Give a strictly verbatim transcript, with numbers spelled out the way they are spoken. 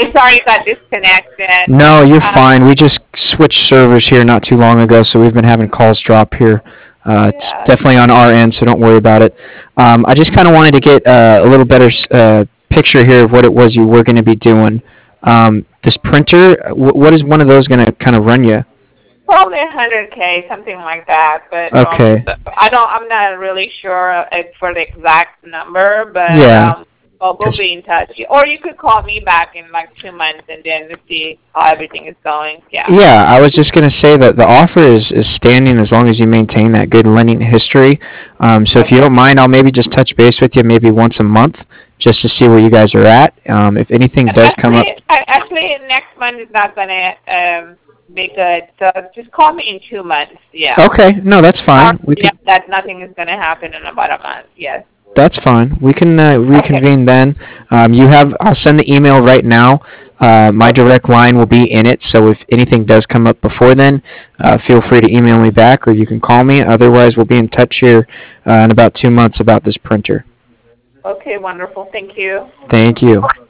sorry you got disconnected. No, you're Um, fine. We just switched servers here not too long ago, so we've been having calls drop here. Uh, it's yeah. definitely on our end, so don't worry about it. Um, I just kind of wanted to get uh, a little better uh, picture here of what it was you were going to be doing. Um, this printer, wh- what is one of those going to kind of run you? Probably one hundred k, something like that. But um, Okay. I don't. I'm not really sure uh, for the exact number. But Yeah. um, well, we'll 'Cause be in touch. Or you could call me back in like two months and then see how everything is going. Yeah. Yeah, I was just going to say that the offer is, is standing as long as you maintain that good lending history. Um, so if you Okay. don't mind, I'll maybe just touch base with you maybe once a month just to see where you guys are at. Um, if anything does come up. Actually, I, actually, next month is not gonna um be good. So just call me in two months. Yeah. Okay, no, that's Uh, fine. We yeah, could. that nothing is gonna happen in about a month. Yes. That's fine. We can uh, Okay. reconvene then. Um, you have. I'll send the email right now. Uh, my Okay. direct line will be in it. So if anything does come up before then, uh, feel free to email me back or you can call me. Otherwise, we'll be in touch here uh, in about two months about this printer. Okay. Wonderful. Thank you. Thank you.